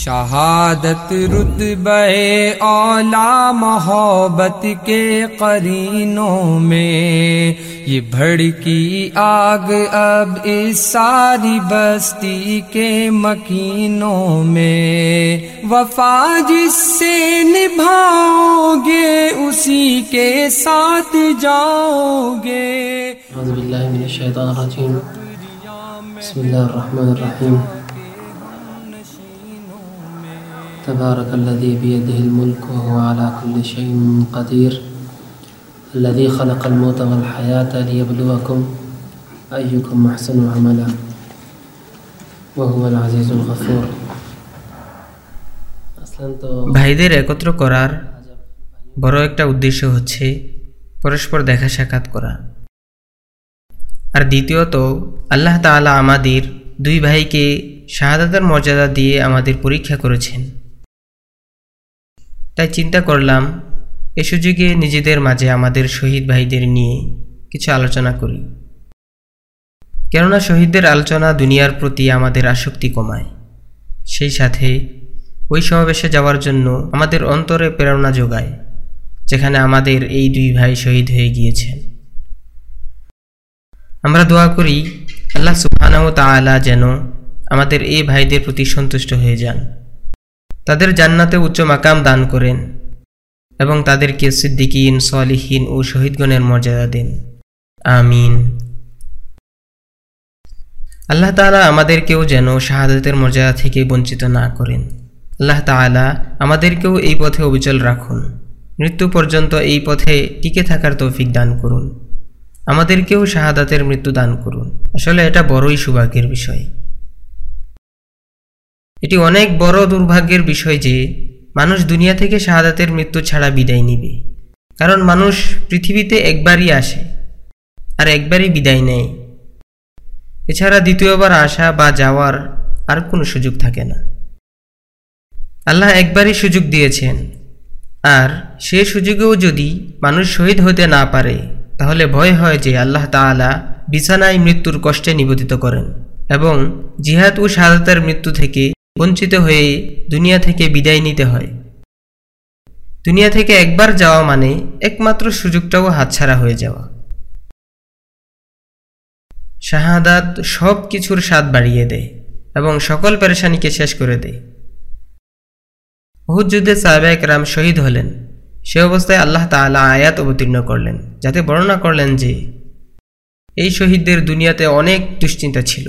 शहादत रुतबे औला मोहब्बत के करीनों में, ये भड़की आग अब इस सारी बस्ती के मकीनों में। वफा जिससे निभाओगे उसी के साथ जाओगे। औज़ु बिल्लाहि मिनश शैतानिर रजीम। बिस्मिल्लाहिर रहमानिर रहीम। तबारकल्लज़ी बियदिहिल मुल्क व हुवा अला कुल्लि शैइन क़दीर। अल्लज़ी ख़लक़ल मौता वल हयाता लियब्लुवकुम अय्युकुम अहसनु अमला व हुवल अज़ीज़ुल गफ़ूर। ভাইদের একত্র করার বড় একটা উদ্দেশ্য হচ্ছে পরস্পর দেখা সাক্ষাৎ করা। আর দ্বিতীয়ত আল্লাহ তাআলা আমাদের দুই ভাইকে শাহাদাতের মর্যাদা দিয়ে আমাদের পরীক্ষা করেছেন। তাই চিন্তা করলাম এ সুযোগে নিজেদের মাঝে আমাদের শহীদ ভাইদের নিয়ে কিছু আলোচনা করি। কেননা শহীদদের আলোচনা দুনিয়ার প্রতি আমাদের আসক্তি কমায়, সেই সাথে ওই সমাবেশে যাওয়ার জন্য আমাদের অন্তরে প্রেরণা যোগায়, যেখানে আমাদের এই দুই ভাই শহীদ হয়ে গিয়েছেন। আমরা দোয়া করি আল্লাহ সুবহানাহু ওয়া তাআলা যেন আমাদের এই ভাইদের প্রতি সন্তুষ্ট হয়ে যান, তাদের জান্নাতে উচ্চ মাকাম দান করেন এবং তাদেরকে সিদ্দিকিন, সালিহিন ও শহীদগণের মর্যাদা দেন। আমিন। আল্লাহ তাআলা আমাদেরকেও যেন শাহাদাতের মর্যাদা থেকে বঞ্চিত না করেন। আল্লাহ তাআলা আমাদেরকেও এই পথে অবিচল রাখুন, মৃত্যু পর্যন্ত এই পথে টিকে থাকার তৌফিক দান করুন। আমাদেরকেও শাহাদাতের মৃত্যু দান করুন। আসলে এটা বড়ই সৌভাগ্যের বিষয়। এটি অনেক বড় দুর্ভাগ্যের বিষয় যে মানুষ দুনিয়া থেকে শাহাদাতের মৃত্যু ছাড়া বিদায় নিবে। কারণ মানুষ পৃথিবীতে একবারই আসে আর একবারই বিদায় নেয়, এছাড়া দ্বিতীয়বার আসা বা যাওয়ার আর কোনো সুযোগ থাকে না। আল্লাহ একবারই সুযোগ দিয়েছেন, আর সে সুযোগেও যদি মানুষ শহীদ হতে না পারে তাহলে ভয় হয় যে আল্লাহ তাআলা বিছানায় মৃত্যুর কষ্টে নিবেদিত করেন এবং জিহাদ ও শাহাদাতের মৃত্যু থেকে বঞ্চিত হয়ে দুনিয়া থেকে বিদায় নিতে হয়। দুনিয়া থেকে একবার যাওয়া মানে একমাত্র সুযোগটাও হাতছাড়া হয়ে যাওয়া। শাহাদাত সব কিছুর স্বাদ বাড়িয়ে দেয় এবং সকল পেরেশানিকে শেষ করে দেয়। উহুদ যুদ্ধে সাহাবায়ে কেরাম শহীদ হলেন, সে অবস্থায় আল্লাহ তাআলা আয়াত অবতীর্ণ করলেন, যাতে বর্ণনা করলেন যে এই শহীদদের দুনিয়াতে অনেক দুশ্চিন্তা ছিল।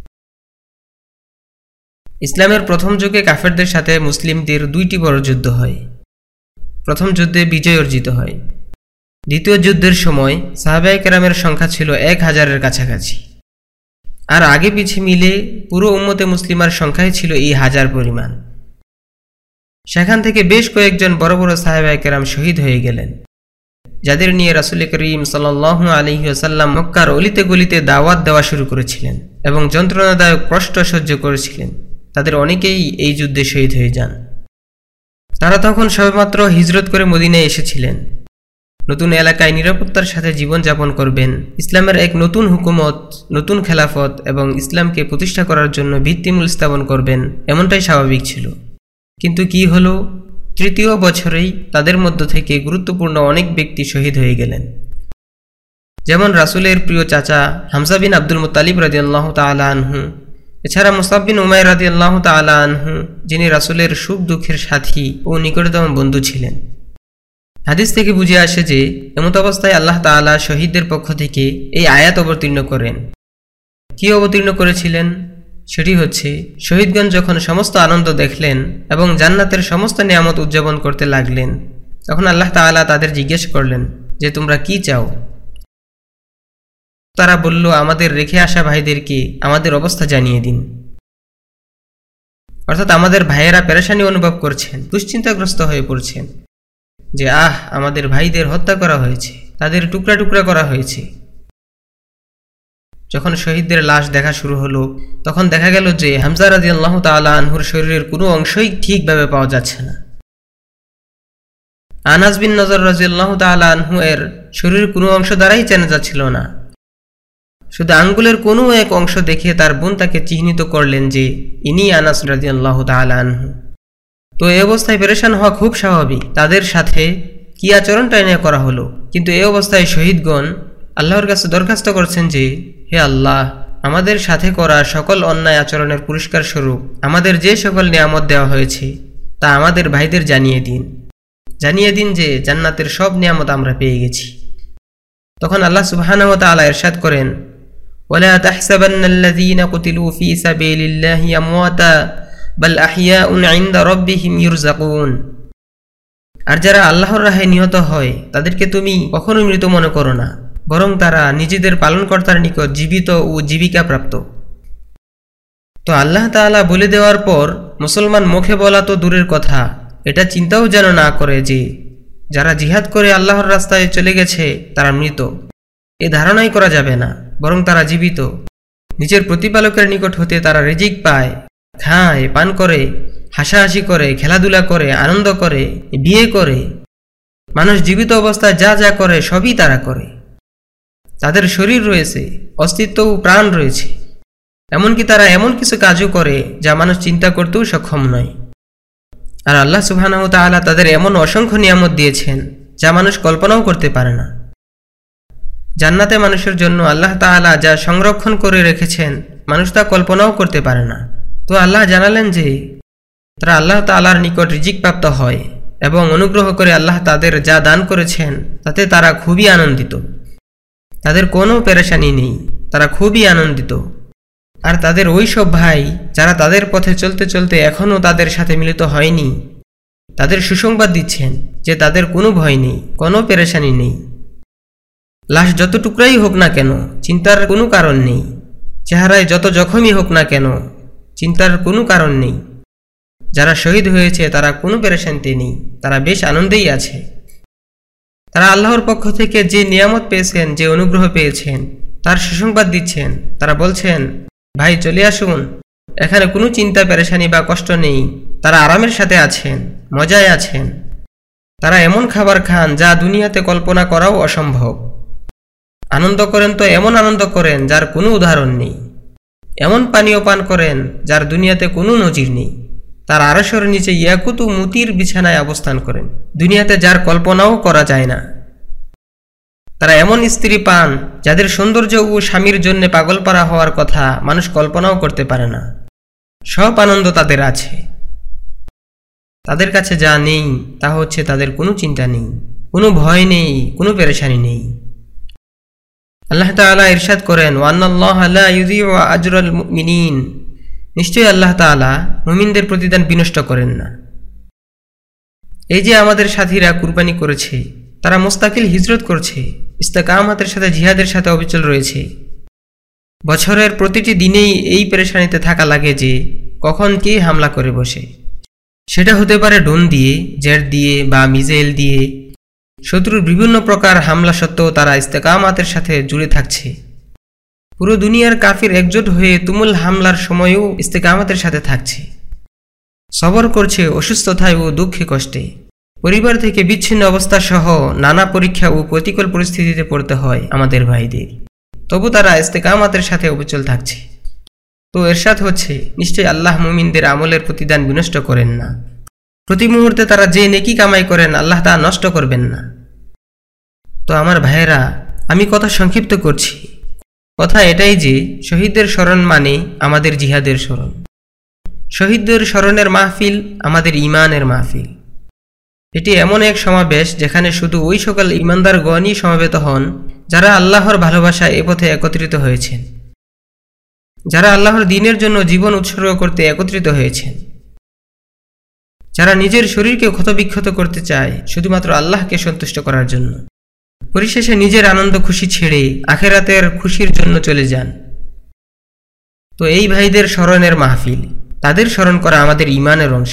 ইসলামের প্রথম যুগে কাফেরদের সাথে মুসলিমদের দুইটি বড় যুদ্ধ হয়। প্রথম যুদ্ধে বিজয় অর্জিত হয়। দ্বিতীয় যুদ্ধের সময় সাহাবায়ে কেরামের সংখ্যা ছিল 1000-এর কাছাকাছি, আর আগে পিছিয়ে মিলে পুরো উম্মতে মুসলিমার সংখ্যাই ছিল এই 1000 পরিমাণ। সেখান থেকে বেশ কয়েকজন বড় বড় সাহাবায়ে কেরাম শহীদ হয়ে গেলেন, যাদের নিয়ে রাসূল করিম সাল্লাল্লাহু আলাইহি ওয়াসাল্লাম মক্কার অলিতে গলিতে দাওয়াত দেওয়া শুরু করেছিলেন এবং যন্ত্রণাদায়ক কষ্ট সহ্য করেছিলেন। তাদের অনেকেই এই যুদ্ধে শহীদ হয়ে যান। তারা তখন সবেমাত্র হিজরত করে মদিনায় এসেছিলেন। নতুন এলাকায় নিরাপত্তার সাথে জীবনযাপন করবেন, ইসলামের এক নতুন হুকুমত, নতুন খেলাফত এবং ইসলামকে প্রতিষ্ঠা করার জন্য ভিত্তিমূল স্থাপন করবেন, এমনটাই স্বাভাবিক ছিল। কিন্তু কি হলো, তৃতীয় বছরেই তাদের মধ্য থেকে গুরুত্বপূর্ণ অনেক ব্যক্তি শহীদ হয়ে গেলেন। যেমন রাসূলের প্রিয় চাচা হামজা বিন আব্দুল মুত্তালিব রাদিয়াল্লাহু তাআলা আনহু, এছাড়া মুসআব বিন উমাইর রাদিয়াল্লাহু তাআলা আনহু, যিনি রাসূলের সুখ দুঃখের সাথী ও নিকটতম বন্ধু ছিলেন। হাদিস থেকে বুঝে আসে যে এমত অবস্থায় আল্লাহ তাআলা শহীদদের পক্ষ থেকে এই আয়াত অবতীর্ণ করেন। কি অবতীর্ণ করেছিলেন? সেটি হচ্ছে, শহীদগণ যখন সমস্ত আনন্দ দেখলেন এবং জান্নাতের সমস্ত নিয়ামত উদযাপন করতে লাগলেন, তখন আল্লাহ তাআলা তাদের জিজ্ঞেস করলেন যে তোমরা কি চাও? তারা বলল, আমাদের রেখে আসা ভাইদেরকে আমাদের অবস্থা জানিয়ে দিন। অর্থাৎ আমাদের ভাইয়েরা পেরেশানি অনুভব করছেন, দুশ্চিন্তাগ্রস্ত হয়ে পড়ছেন যে আমাদের ভাইদের হত্যা করা হয়েছে, তাদের টুকরা টুকরা করা হয়েছে। যখন শহীদদের লাশ দেখা শুরু হলো, তখন দেখা গেল যে হামজা রাদিয়াল্লাহু তাআলা আনহুর শরীরের কোনো অংশই ঠিকভাবে পাওয়া যাচ্ছে না। আনাস বিন নজর রাদিয়াল্লাহু তাআলা আনহু এর শরীরের কোনো অংশ দ্বারাই চেনা যাচ্ছিল না। শুধু আঙ্গুলের কোনো এক অংশ দেখে তার বোন তাকে চিহ্নিত করলেন যে ইনি আনাস রাদিয়াল্লাহু তাআলা আনহু। তো এই অবস্থায় পেরেশান হওয়া খুব স্বাভাবিক। তাদের সাথে কি আচরণটা এনে করা হলো, কিন্তু এই অবস্থায় শহীদগণ আল্লাহর কাছে দরখাস্ত করছেন যে, হে আল্লাহ, আমাদের সাথে করা সকল অন্যায় আচরণের পুরস্কার স্বরূপ আমাদের যে সকল নিয়ামত দেওয়া হয়েছে তা আমাদের ভাইদের জানিয়ে দিন যে জান্নাতের সব নিয়ামত আমরা পেয়ে গেছি। তখন আল্লাহ সুবহানাহু ওয়া তাআলা ইরশাদ করেন, ওয়ালা তাহসাবান্নাল্লাযীনা কুতিলু ফী সাবিলিল্লাহি আমওয়াতা বাল আহইয়াউন ইনদা রাব্বিহিম ইরযাকুন। আর যারা আল্লাহর রাহে নিহত হয় তাদেরকে তুমি কখনো মৃত মনে করো না, বরং তারা নিজেদের পালনকর্তার নিকট জীবিত ও জীবিকা প্রাপ্ত। তো আল্লাহ তাআলা বলে দেওয়ার পর মুসলমান মুখে বলা তো দূরের কথা, এটা চিন্তাও যেন না করে যে যারা জিহাদ করে আল্লাহর রাস্তায় চলে গেছে তারা মৃত। এ ধারণাই করা যাবে না, বরং তারা জীবিত। নিজের প্রতিপালকের নিকট হতে তারা রিজিক পায়, খায়, পান করে, হাসাহাসি করে, খেলাধুলা করে, আনন্দ করে, বিয়ে করে। মানুষ জীবিত অবস্থায় যা যা করে সবই তারা করে। তাদের শরীর রয়েছে, অস্তিত্ব ও প্রাণ রয়েছে। এমনকি তারা এমন কিছু কাজও করে যা মানুষ চিন্তা করতেও সক্ষম নয়। আর আল্লাহ সুবহানাহু ওয়া তাআলা তাদের এমন অসংখ্য নিয়ামত দিয়েছেন যা মানুষ কল্পনাও করতে পারে না। জান্নাতে মানুষের জন্য আল্লাহ তাআলা যা সংরক্ষণ করে রেখেছেন মানুষ তা কল্পনাও করতে পারে না। তো আল্লাহ জানালেন যে তারা আল্লাহ তাআলার নিকট রিজিক প্রাপ্ত হয় এবং অনুগ্রহ করে আল্লাহ তাদের যা দান করেছেন তাতে তারা খুবই আনন্দিত। তাদের কোনো পেরেশানি নেই, তারা খুবই আনন্দিত। আর তাদের ওই সব ভাই যারা তাদের পথে চলতে চলতে এখনও তাদের সাথে মিলিত হয়নি, তাদের সুসংবাদ দিচ্ছেন যে তাদের কোনো ভয় নেই, কোনো পেরেশানি নেই। লাশ যত টুকরাই হোক না কেন চিন্তার কোনো কারণ নেই, চেহারায় যত জখমই হোক না কেন চিন্তার কোনো কারণ নেই। যারা শহীদ হয়েছে তারা কোনো পেরেশানিতে নেই, তারা বেশ আনন্দেই আছে। তারা আল্লাহর পক্ষ থেকে যে নিয়ামত পেয়েছেন, যে অনুগ্রহ পেয়েছেন তার সুসংবাদ দিচ্ছেন। তারা বলছেন, ভাই চলে আসুন, এখানে কোনো চিন্তা পেরেশানি বা কষ্ট নেই। তারা আরামের সাথে আছেন, মজায় আছেন। তারা এমন খাবার খান যা দুনিয়াতে কল্পনা করাও অসম্ভব। আনন্দ করেন তো এমন আনন্দ করেন যার কোনো উদাহরণ নেই। এমন পানীয় পান করেন যার দুনিয়াতে কোনো নজির নেই। তার আরশের নিচে ইয়াকুত ও মুতির বিছানায় অবস্থান করেন, দুনিয়াতে যার কল্পনাও করা যায় না। তারা এমন স্ত্রী পান যাদের সৌন্দর্য ও স্বামীর জন্য পাগলপারা হওয়ার কথা মানুষ কল্পনাও করতে পারে না। সব আনন্দ তাদের আছে। তাদের কাছে যা নেই তা হচ্ছে তাদের কোনো চিন্তা নেই, কোনো ভয় নেই, কোনো পেরেশানি নেই। আল্লাহ তাআলা ইরশাদ করেন, ওয়ান্নাল্লাহা লা ইউযিউ আজরাল মুমিনিন। নিশ্চয়ই আল্লাহ তাআলা মুমিনদের প্রতিদান বিনষ্ট করেন না। এই যে আমাদের সাথীরা কুরবানি করেছে, তারা মুস্তাকিল হিজরত করছে, ইস্তেকামাতের সাথে জিহাদের সাথে অবিচল রয়েছে। বছরের প্রতিটি দিনেই এই পেরেশানিতে থাকা লাগে যে কখন কে হামলা করে বসে। সেটা হতে পারে ড্রোন দিয়ে, জেট দিয়ে বা মিসাইল দিয়ে। শত্রুর বিভিন্ন প্রকার হামলা সত্ত্বেও তারা ইস্তেকামাতের সাথে জুড়ে থাকছে। পুরো দুনিয়ার কাফির একজোট হয়ে তুমুল হামলার সময়ও ইস্তেকামাতের সাথে থাকছে। সবর করছে অসুস্থতায় ও দুঃখে কষ্টে। পরিবার থেকে বিচ্ছিন্ন অবস্থা সহ নানা পরীক্ষা ও প্রতিকূল পরিস্থিতিতে পড়তে হয় আমাদের ভাইদের, তবু তারা ইস্তেকামাতের সাথে অবিচল থাকছে। তো ইরশাদ হচ্ছে, নিশ্চয়ই আল্লাহ মুমিনদের আমলের প্রতিদান বিনষ্ট করেন না। প্রতি মুহূর্তে তারা যে নেকি কামাই করেন আল্লাহ তা নষ্ট করবেন না। তো আমার ভাইয়েরা, আমি কথা সংক্ষিপ্ত করছি। কথা এটাই যে শহীদদের স্মরণ মানে আমাদের জিহাদের স্মরণ। শহীদদের স্মরণের মাহফিল আমাদের ঈমানের মাহফিল। এটি এমন এক সমাবেশ যেখানে শুধু ওই সকল ঈমানদারগণই সমবেত হন যারা আল্লাহর ভালোবাসায় এ পথে একত্রিত হয়েছেন, যারা আল্লাহর দ্বীনের জন্য জীবন উৎসর্গ করতে একত্রিত হয়েছেন, যারা নিজের শরীরকে ক্ষতবিক্ষত করতে চায় শুধুমাত্র আল্লাহকে সন্তুষ্ট করার জন্য। পরিশেষে নিজের আনন্দ খুশি ছেড়ে আখিরাতের খুশির জন্য চলে যান। তো এই ভাইদের স্মরণের মাহফিল, তাদের স্মরণ করা আমাদের ঈমানের অংশ।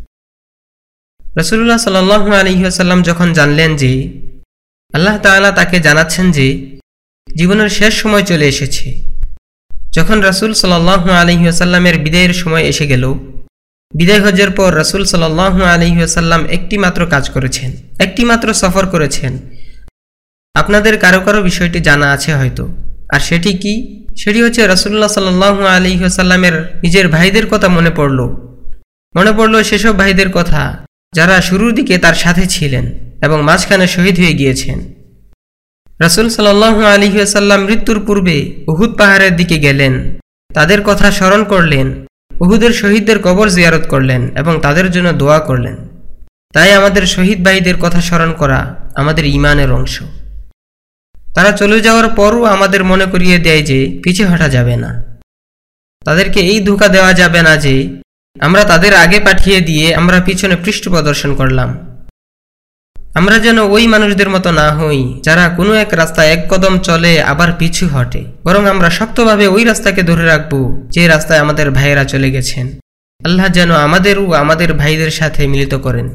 রাসূলুল্লাহ সাল্লাল্লাহু আলাইহি ওয়াসাল্লাম যখন জানলেন যে আল্লাহ তাআলা তাকে জানাচ্ছেন যে জীবনের শেষ সময় চলে এসেছে, যখন রাসূল সাল্লাল্লাহু আলাইহি ওয়াসাল্লামের বিদায়ের সময় এসে গেল, বিদায় হজের পর রাসূল সাল্লাল্লাহু আলাইহি ওয়াসাল্লাম একটি মাত্র কাজ করেছেন, একটি মাত্র সফর করেছেন। আপনাদের কারো কারো বিষয়টি জানা আছে হয়তো। আর সেটি কি? সেটি হচ্ছে রাসূলুল্লাহ সাল্লাল্লাহু আলাইহি ওয়াসাল্লামের নিজের ভাইদের কথা মনে পড়ল। মনে পড়ল সেসব ভাইদের কথা যারা শুরুর দিকে তার সাথে ছিলেন এবং মাঝখানে শহীদ হয়ে গিয়েছেন। রাসূল সাল্লাল্লাহু আলাইহি ওয়াসাল্লাম মৃত্যুর পূর্বে উহুদ পাহাড়ের দিকে গেলেন, তাদের কথা স্মরণ করলেন, উহুদের শহীদদের কবর জিয়ারত করলেন এবং তাদের জন্য দোয়া করলেন। তাই আমাদের শহীদ ভাইদের কথা স্মরণ করা আমাদের ঈমানের অংশ। তারা চলে যাওয়ার পরও আমাদের মনে করিয়ে দেয় যে পিছে হটা যাবে না। তাদেরকে এই ধোঁকা দেওয়া যাবে না যে আমরা তাদের আগে পাঠিয়ে দিয়ে আমরা পিছনে পৃষ্ঠ প্রদর্শন করলাম। আমরা যেন ওই মানুষদের মতো না হই যারা কোনো এক রাস্তায় এক কদম চলে আবার পিছু হটে, বরং আমরা শক্তভাবে ওই রাস্তাকে ধরে রাখবো যে রাস্তায় আমাদের ভাইয়েরা চলে গেছেন। আল্লাহ যেন আমাদেরও আমাদের ভাইদের সাথে মিলিত করেন।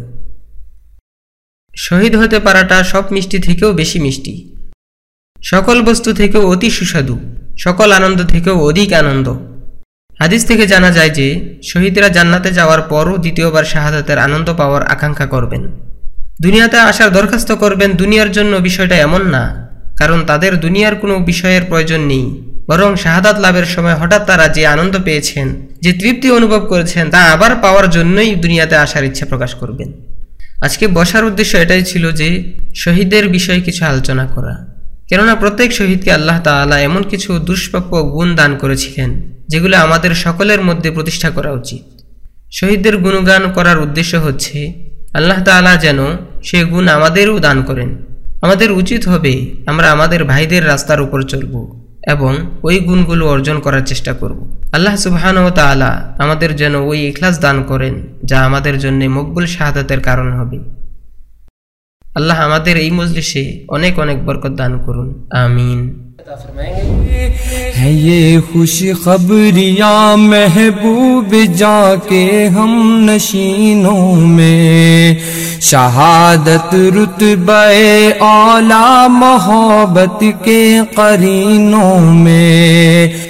শহীদ হতে পারাটা সব মিষ্টি থেকেও বেশি মিষ্টি, সকল বস্তু থেকেও অতি সুস্বাদু, সকল আনন্দ থেকেও অধিক আনন্দ। হাদিস থেকে জানা যায় যে শহীদরা জান্নাতে যাওয়ার পরও দ্বিতীয়বার শাহাদাতের আনন্দ পাওয়ার আকাঙ্ক্ষা করবেন, দুনিয়াতে আসার দরখাস্ত করবেন। দুনিয়ার জন্য বিষয়টা এমন না, কারণ তাদের দুনিয়ার কোনো বিষয়ের প্রয়োজন নেই, বরং শাহাদাত লাভের সময় হঠাৎ তারা যে আনন্দ পেয়েছেন, যে তৃপ্তি অনুভব করেছেন, তা আবার পাওয়ার জন্যই দুনিয়াতে আসার ইচ্ছা প্রকাশ করবেন। আজকে বসার উদ্দেশ্য এটাই ছিল যে শহীদদের বিষয়ে কিছু আলোচনা করা, কেননা প্রত্যেক শহীদকে আল্লাহ তাআলা এমন কিছু দুষ্প্রাপ্য গুণ দান করেছিলেন যেগুলো আমাদের সকলের মধ্যে প্রতিষ্ঠা করা উচিত। শহীদদের গুণগান করার উদ্দেশ্য হচ্ছে আল্লাহ তাআলা যেন সে গুণ আমাদেরও দান করেন। আমাদের উচিত হবে আমরা আমাদের ভাইদের রাস্তার উপর চলব এবং ওই গুণগুলো অর্জন করার চেষ্টা করব। আল্লাহ সুবহানাহু ওয়া তাআলা আমাদের যেন ওই ইখলাস দান করেন যা আমাদের জন্য মকবুল শাহাদাতের কারণ হবে। আল্লাহ আমাদের এই মজলিসে অনেক অনেক বরকত দান করুন, আমিন। है ये खुशी खबरियां महबूब जाके हम नशीनों में, शहादत रुतबे आला मोहब्बत के करीनों में।